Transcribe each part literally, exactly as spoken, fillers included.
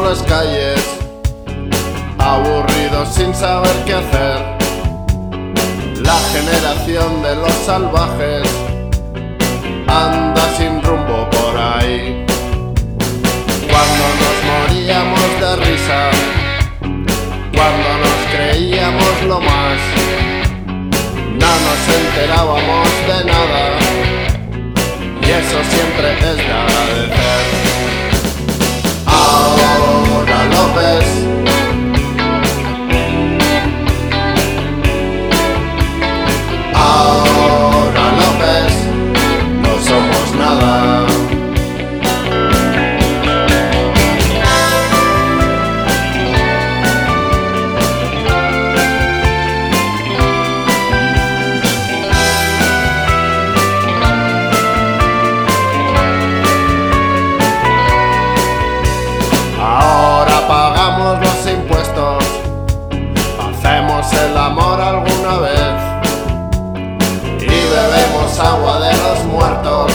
las calles, aburridos sin saber qué hacer. La generación de los salvajes anda sin rumbo por ahí. Cuando nos moríamos de risa, cuando nos creíamos lo más, no nos enterábamos de nada, y eso siempre es de agradecer. Ahora lo ves, ahora lo ves, no somos nada. Pagamos los impuestos, hacemos el amor alguna vez y bebemos agua de los muertos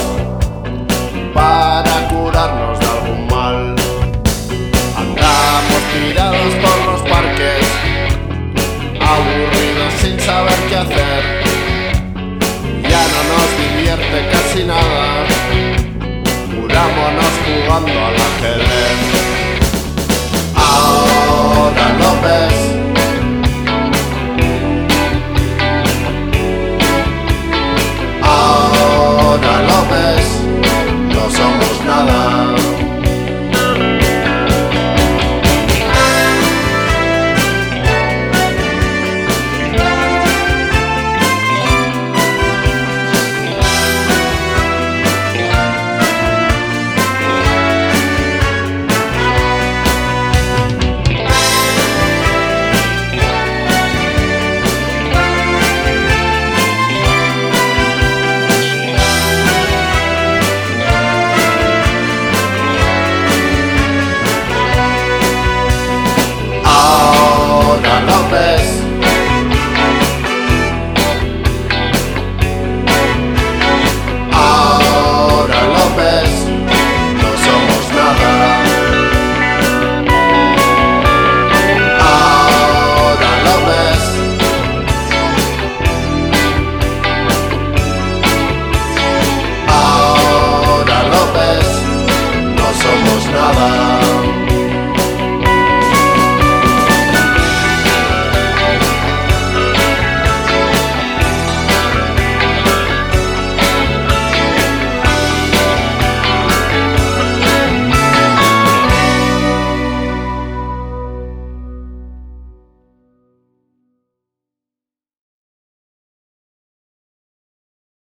para curarnos de algún mal. Andamos tirados por los parques, aburridos sin saber qué hacer. Ya no nos divierte casi nada, curámonos jugando al ajedrez. Ahora lo ves,